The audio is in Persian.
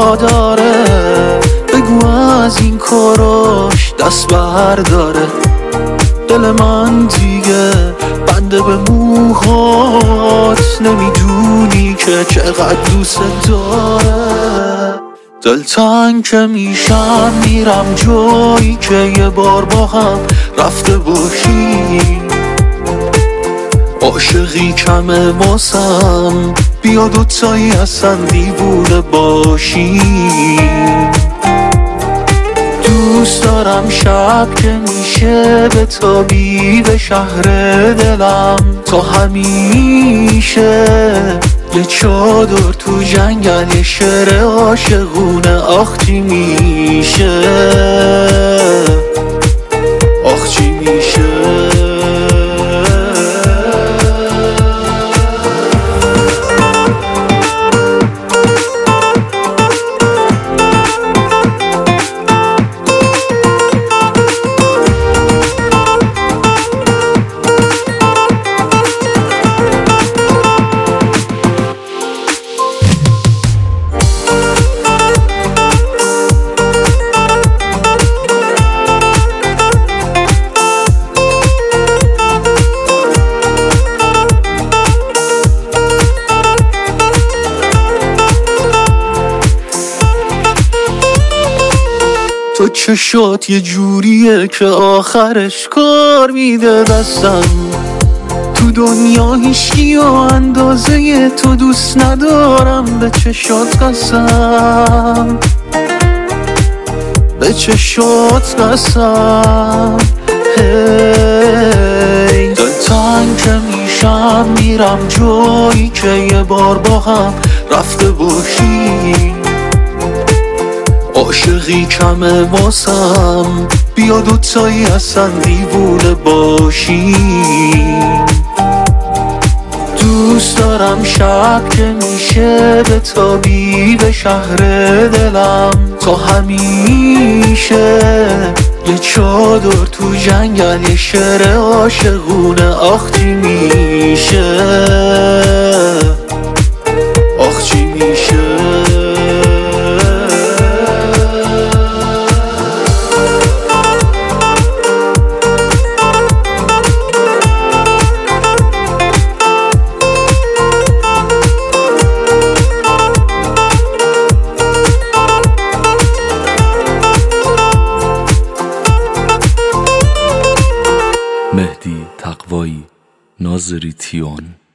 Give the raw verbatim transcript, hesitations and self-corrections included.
داره، بگو از این کاراش دست برداره. دل من دیگه بنده به موهات، نمیدونی که چقدر دوست داره. دلتنگ که میشم میرم جایی که یه بار با هم رفته باشی. عاشقی کمه واسم، بیا دوتایی اصلا دیوونه باشی. دوست دارم شب که میشه بتابی به شهر دلم تا همیشه. یه چادر تو جنگل، یه شعر عاشقونه، آخ چی میشه، آخ چی میشه. تو چشات یه جوریه که آخرش کار میده دستم. تو دنیا هیچکی و اندازه تو دوست ندارم، به چشات قسم، به چشات قسم. هی دلتنگ که میشم میرم جایی که یه بار با هم رفته باشی. عاشقی کمه واسم، بیا دوتایی اصلا دیوونه باشی. دوست دارم شب که میشه بتابی به شهر دلم تا همیشه. یه چادر تو جنگل، یه شعر عاشقونه، آخ چی میشه، آخ چی میشه. مهدی تقوایی، ناظری تیون.